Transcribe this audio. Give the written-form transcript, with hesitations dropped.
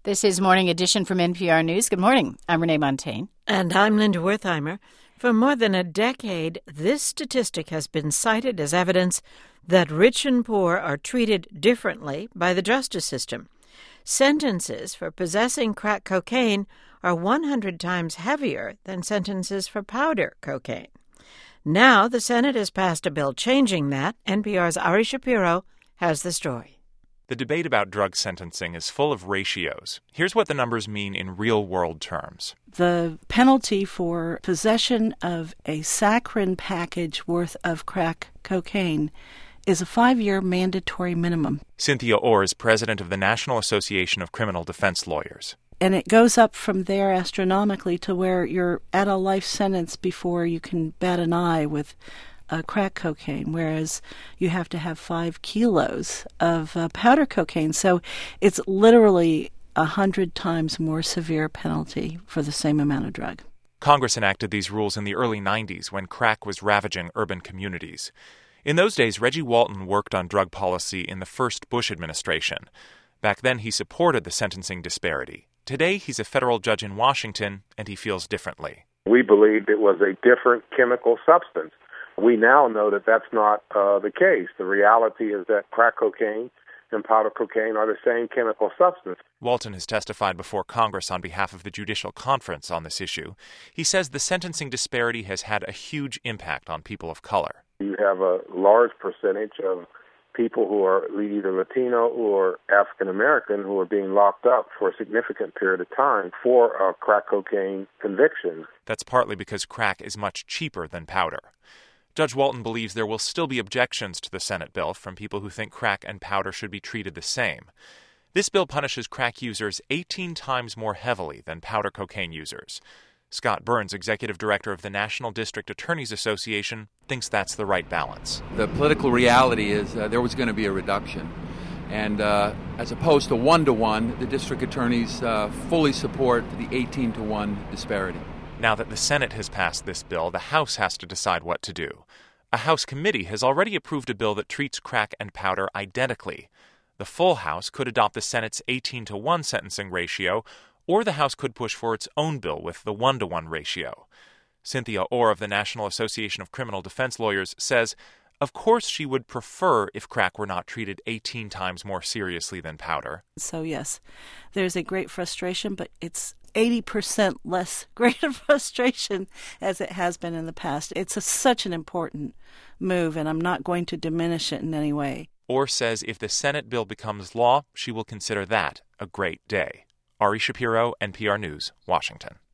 This is Morning Edition from NPR News. Good morning. I'm Renee Montaigne. And I'm Linda Wertheimer. For more than a decade, this statistic has been cited as evidence that rich and poor are treated differently by the justice system. Sentences for possessing crack cocaine are 100 times heavier than sentences for powder cocaine. Now the Senate has passed a bill changing that. NPR's Ari Shapiro has the story. The debate about drug sentencing is full of ratios. Here's what the numbers mean in real-world terms. The penalty for possession of a saccharin package worth of crack cocaine is a 5-year mandatory minimum. Cynthia Orr is president of the National Association of Criminal Defense Lawyers. And it goes up from there astronomically to where you're at a life sentence before you can bat an eye with crack cocaine, whereas you have to have 5 kilos of powder cocaine. So it's literally 100 times more severe penalty for the same amount of drug. Congress enacted these rules in the early 90s when crack was ravaging urban communities. In those days, Reggie Walton worked on drug policy in the first Bush administration. Back then, he supported the sentencing disparity. Today, he's a federal judge in Washington, and he feels differently. We believed it was a different chemical substance. We now know that that's not the case. The reality is that crack cocaine and powder cocaine are the same chemical substance. Walton has testified before Congress on behalf of the Judicial Conference on this issue. He says the sentencing disparity has had a huge impact on people of color. You have a large percentage of people who are either Latino or African American who are being locked up for a significant period of time for crack cocaine convictions. That's partly because crack is much cheaper than powder. Judge Walton believes there will still be objections to the Senate bill from people who think crack and powder should be treated the same. This bill punishes crack users 18 times more heavily than powder cocaine users. Scott Burns, executive director of the National District Attorneys Association, thinks that's the right balance. The political reality is there was going to be a reduction. And as opposed to 1-to-1, the district attorneys fully support the 18-to-1 disparity. Now that the Senate has passed this bill, the House has to decide what to do. A House committee has already approved a bill that treats crack and powder identically. The full House could adopt the Senate's 18-to-1 sentencing ratio, or the House could push for its own bill with the 1-to-1 ratio. Cynthia Orr of the National Association of Criminal Defense Lawyers says, of course she would prefer if crack were not treated 18 times more seriously than powder. So yes, there's a great frustration, but it's 80% less greater frustration as it has been in the past. It's such an important move, and I'm not going to diminish it in any way. Orr says if the Senate bill becomes law, she will consider that a great day. Ari Shapiro, NPR News, Washington.